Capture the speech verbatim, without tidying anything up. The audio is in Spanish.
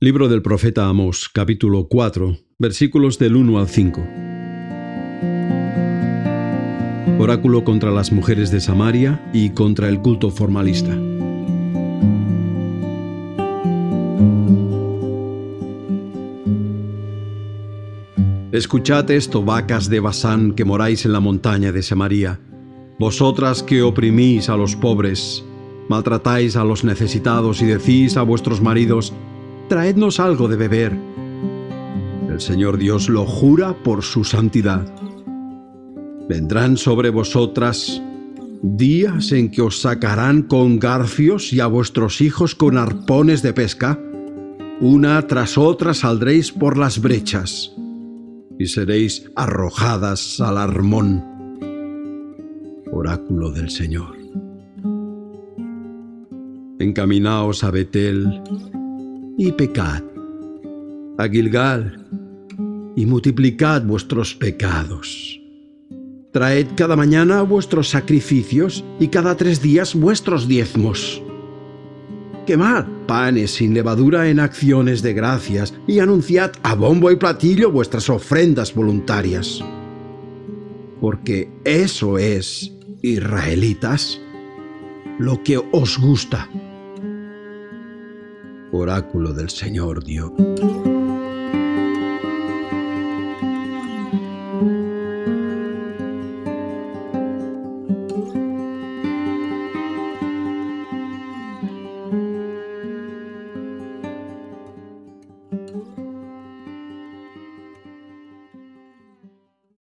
Libro del profeta Amós, capítulo cuatro, versículos del uno al cinco. Oráculo contra las mujeres de Samaria y contra el culto formalista. Escuchad esto, vacas de Basán, que moráis en la montaña de Samaria, vosotras que oprimís a los pobres, maltratáis a los necesitados y decís a vuestros maridos: traednos algo de beber. El Señor Dios lo jura por su santidad. Vendrán sobre vosotras días en que os sacarán con garfios y a vuestros hijos con arpones de pesca. Una tras otra saldréis por las brechas y seréis arrojadas al Armón. Oráculo del Señor. Encaminaos a Betel y pecad, a Gilgal, y multiplicad vuestros pecados. Traed cada mañana vuestros sacrificios y cada tres días vuestros diezmos. Quemad panes sin levadura en acciones de gracias y anunciad a bombo y platillo vuestras ofrendas voluntarias. Porque eso es, israelitas, lo que os gusta. Oráculo del Señor Dios.